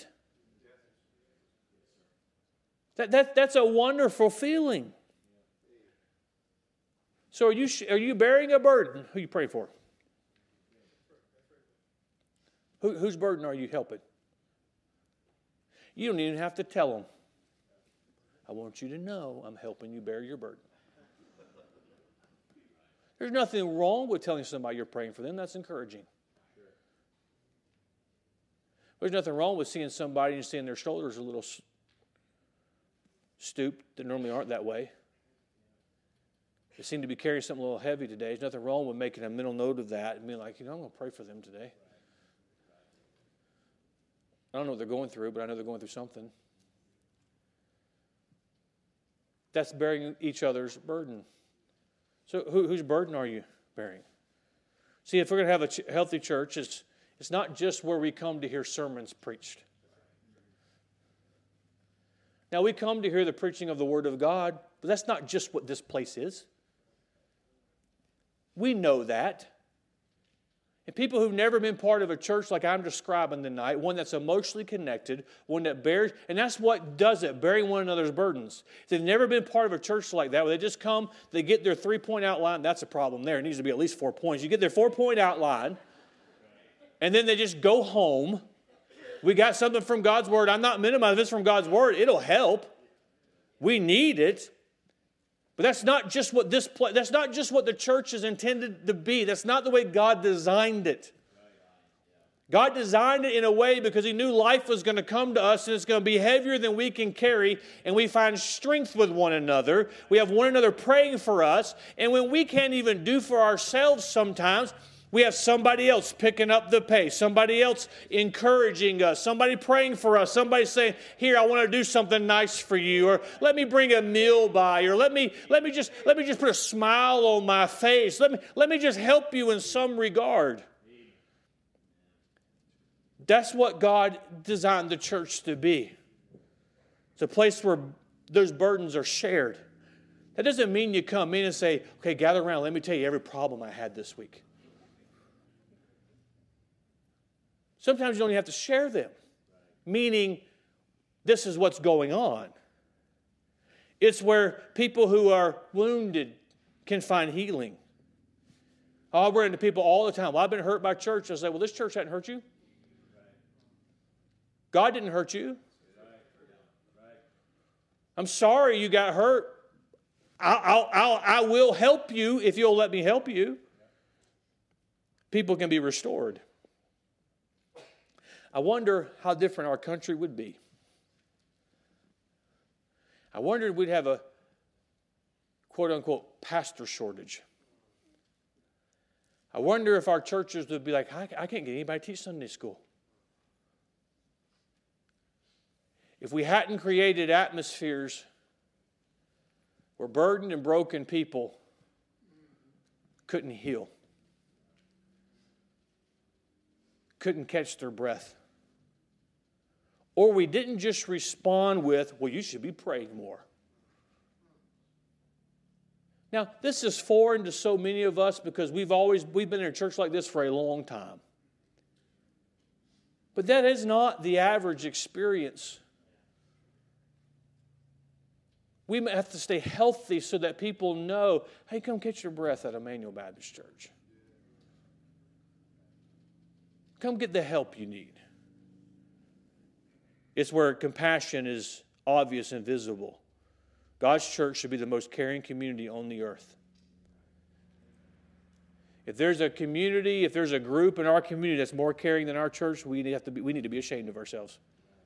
That, that, that's a wonderful feeling. So are you are you bearing a burden? Who you pray for? Who, whose burden are you helping? You don't even have to tell them. I want you to know I'm helping you bear your burden. There's nothing wrong with telling somebody you're praying for them. That's encouraging. There's nothing wrong with seeing somebody and seeing their shoulders a little stooped that normally aren't that way. They seem to be carrying something a little heavy today. There's nothing wrong with making a mental note of that and being like, you know, I'm going to pray for them today. I don't know what they're going through, but I know they're going through something. That's bearing each other's burden. So who, whose burden are you bearing? See, if we're going to have a ch- healthy church, it's, it's not just where we come to hear sermons preached. Now, we come to hear the preaching of the Word of God, but that's not just what this place is. We know that. And people who've never been part of a church like I'm describing tonight, one that's emotionally connected, one that bears, and that's what does it, bearing one another's burdens. If they've never been part of a church like that, where they just come, they get their three-point outline, that's a problem there. It needs to be at least four points. You get their four-point outline, and then they just go home. We got something from God's Word. I'm not minimizing this from God's Word. It'll help. We need it. But that's not just what this place, that's not just what the church is intended to be. That's not the way God designed it. God designed it in a way because He knew life was going to come to us and it's going to be heavier than we can carry, and we find strength with one another. We have one another praying for us, and when we can't even do for ourselves sometimes, we have somebody else picking up the pace, somebody else encouraging us, somebody praying for us, somebody saying, here, I want to do something nice for you, or let me bring a meal by, or let me, let me just, let me just put a smile on my face. Let me, let me just help you in some regard. That's what God designed the church to be. It's a place where those burdens are shared. That doesn't mean you come in and say, okay, gather around, let me tell you every problem I had this week. Sometimes you don't even have to share them, meaning this is what's going on. It's where people who are wounded can find healing. I run into people all the time. Well, I've been hurt by church. I say, well, this church hadn't hurt you. God didn't hurt you. I'm sorry you got hurt. I'll, I'll, I'll, I will help you if you'll let me help you. People can be restored. I wonder how different our country would be. I wondered if we'd have a quote-unquote pastor shortage. I wonder if our churches would be like, I, I can't get anybody to teach Sunday school. If we hadn't created atmospheres where burdened and broken people couldn't heal, couldn't catch their breath, or we didn't just respond with, well, you should be praying more. Now, this is foreign to so many of us because we've always we've been in a church like this for a long time. But that is not the average experience. We have to stay healthy so that people know, hey, come catch your breath at Emmanuel Baptist Church. Come get the help you need. It's where compassion is obvious and visible. God's church should be the most caring community on the earth. If there's a community, if there's a group in our community that's more caring than our church, we have to be, we need to be ashamed of ourselves.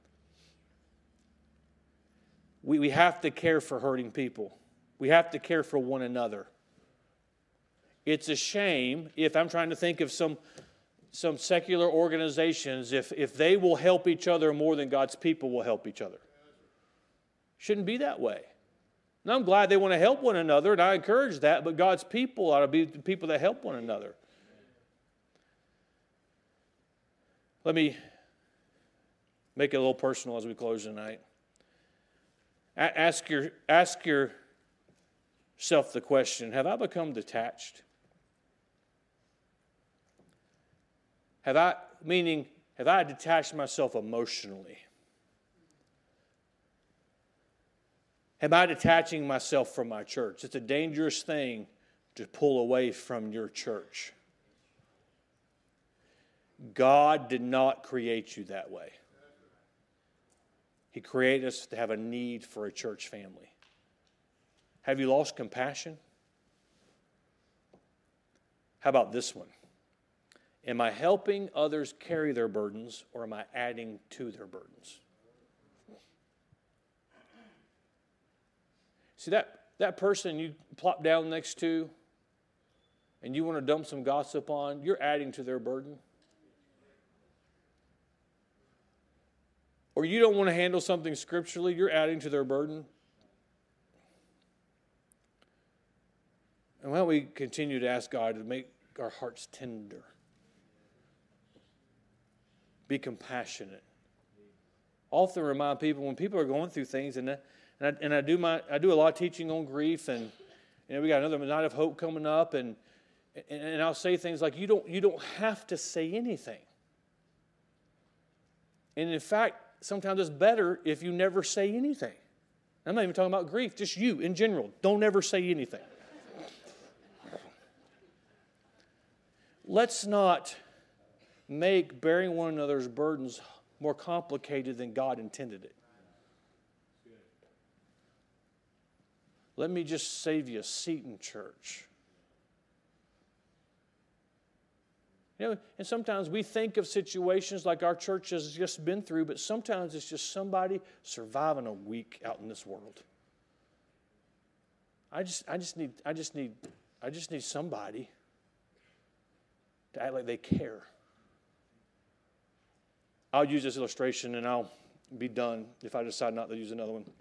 We, we have to care for hurting people. We have to care for one another. It's a shame if I'm trying to think of some... some secular organizations, if, if they will help each other more than God's people will help each other. Shouldn't be that way. And I'm glad they want to help one another, and I encourage that, but God's people ought to be the people that help one another. Let me make it a little personal as we close tonight. A- ask your, ask yourself the question, have I become detached? Have I, meaning, have I detached myself emotionally? Am I detaching myself from my church? It's a dangerous thing to pull away from your church. God did not create you that way. He created us to have a need for a church family. Have you lost compassion? How about this one? Am I helping others carry their burdens, or am I adding to their burdens? See, that, that person you plop down next to and you want to dump some gossip on, you're adding to their burden. Or you don't want to handle something scripturally, you're adding to their burden. And why don't we continue to ask God to make our hearts tender? Be compassionate. Often remind people when people are going through things, and I, and I, and I do my I do a lot of teaching on grief, and you know we got another night of hope coming up, and and, and I'll say things like you don't you don't have to say anything. And in fact, sometimes it's better if you never say anything. I'm not even talking about grief, just you in general. Don't ever say anything. Let's not make bearing one another's burdens more complicated than God intended it. Let me just save you a seat in church. You know, and sometimes we think of situations like our church has just been through, but sometimes it's just somebody surviving a week out in this world. I just, I just need, I just need, I just need somebody to act like they care. I'll use this illustration and I'll be done if I decide not to use another one.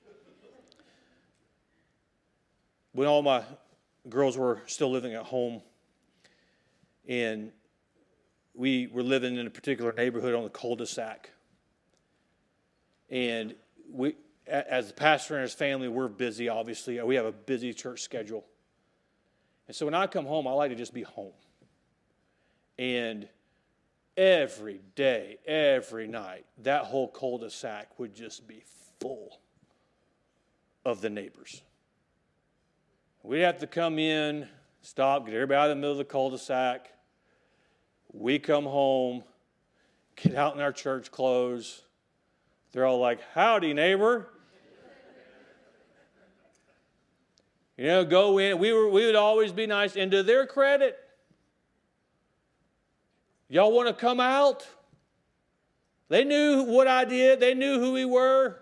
When all my girls were still living at home, and we were living in a particular neighborhood on the cul-de-sac, and we, as the pastor and his family, we're busy, obviously. We have a busy church schedule. And so when I come home, I like to just be home. And every day, every night, that whole cul-de-sac would just be full of the neighbors. We'd have to come in, stop, get everybody out of the middle of the cul-de-sac. We come home, get out in our church clothes. They're all like, howdy, neighbor. You know, go in. We were, we would always be nice. And to their credit, y'all want to come out? They knew what I did. They knew who we were.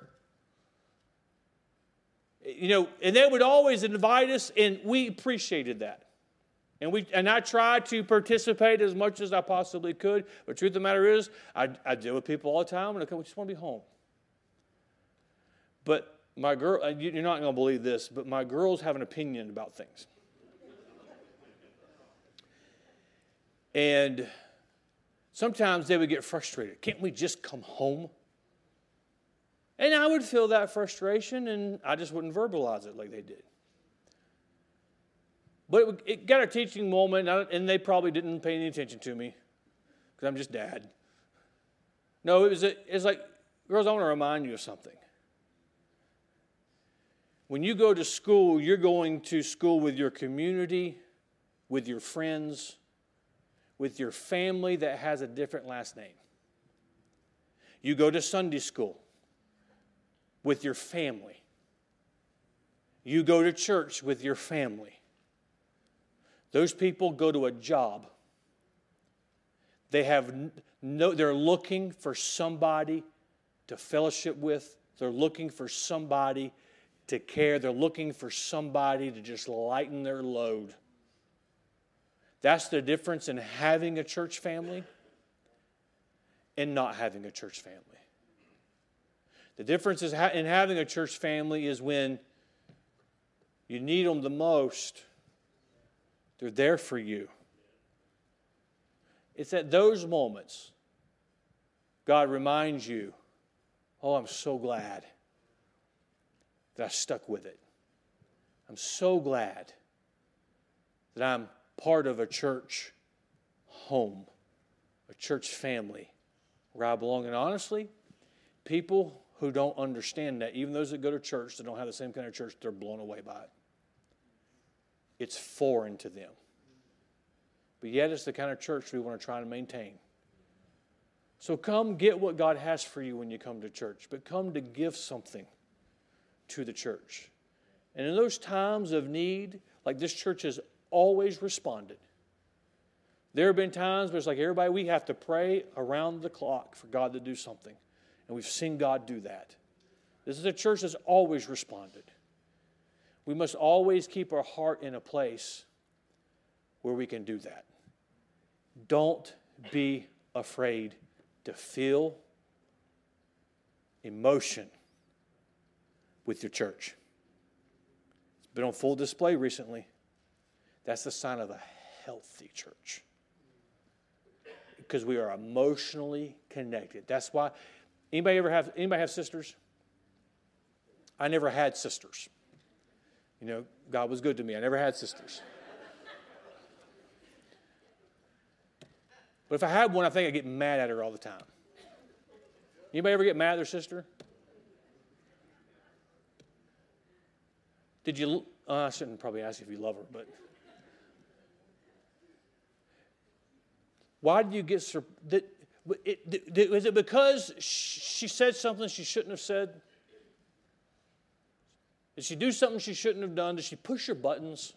You know, and they would always invite us, and we appreciated that. And we and I tried to participate as much as I possibly could. But the truth of the matter is, I, I deal with people all the time, and I come, we just want to be home. But my girl, you're not going to believe this, but my girls have an opinion about things. And sometimes they would get frustrated. Can't we just come home? And I would feel that frustration, and I just wouldn't verbalize it like they did. But it, it got a teaching moment, and they probably didn't pay any attention to me because I'm just dad. No, it was, a, it was like, girls, I want to remind you of something. When you go to school, you're going to school with your community, with your friends, with your family that has a different last name. You go to Sunday school with your family. You go to church with your family. Those people go to a job. They have no, they're looking for somebody to fellowship with. They're looking for somebody to care. They're looking for somebody to just lighten their load. That's the difference in having a church family and not having a church family. The difference is ha- in having a church family is when you need them the most, they're there for you. It's at those moments God reminds you, oh, I'm so glad that I stuck with it. I'm so glad that I'm part of a church home, a church family where I belong. And honestly, people who don't understand that, even those that go to church that don't have the same kind of church, they're blown away by it. It's foreign to them. But yet it's the kind of church we want to try to maintain. So come get what God has for you when you come to church, but come to give something to the church. And in those times of need, like this church has always responded. There have been times where it's like everybody, we have to pray around the clock for God to do something. And we've seen God do that. This is a church that's always responded. We must always keep our heart in a place where we can do that. Don't be afraid to feel emotion with your church. It's been on full display recently. That's the sign of a healthy church. Because we are emotionally connected. That's why, anybody ever have, anybody have sisters? I never had sisters. You know, God was good to me. I never had sisters. But if I had one, I think I'd get mad at her all the time. Anybody ever get mad at their sister? Did you, uh, I shouldn't probably ask you if you love her, but why did you get, did, it, did, was it because she said something she shouldn't have said? Did she do something she shouldn't have done? Did she push your buttons?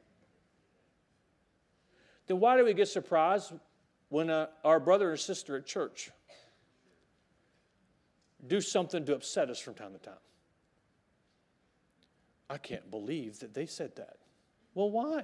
Then why do we get surprised when uh, our brother or sister at church do something to upset us from time to time? I can't believe that they said that. Well, why?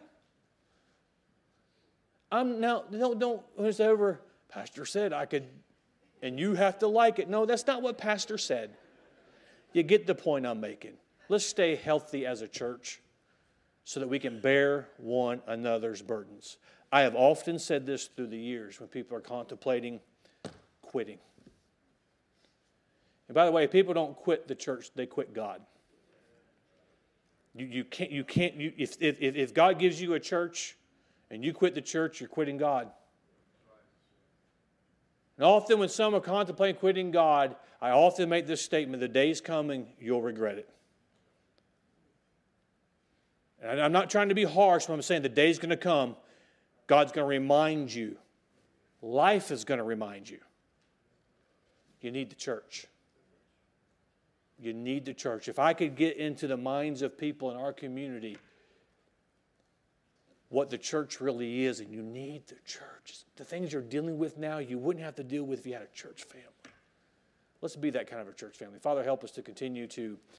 I'm now, don't, don't, when it's over, Pastor said I could, and you have to like it. No, that's not what Pastor said. You get the point I'm making. Let's stay healthy as a church so that we can bear one another's burdens. I have often said this through the years when people are contemplating quitting. And by the way, people don't quit the church, they quit God. You, you can't, you can't you, if, if, if God gives you a church and you quit the church, you're quitting God. And often when some are contemplating quitting God, I often make this statement, the day's coming, you'll regret it. And I'm not trying to be harsh, but I'm saying the day's going to come. God's going to remind you. Life is going to remind you. You need the church. You need the church. If I could get into the minds of people in our community what the church really is, and you need the church. The things you're dealing with now, you wouldn't have to deal with if you had a church family. Let's be that kind of a church family. Father, help us to continue to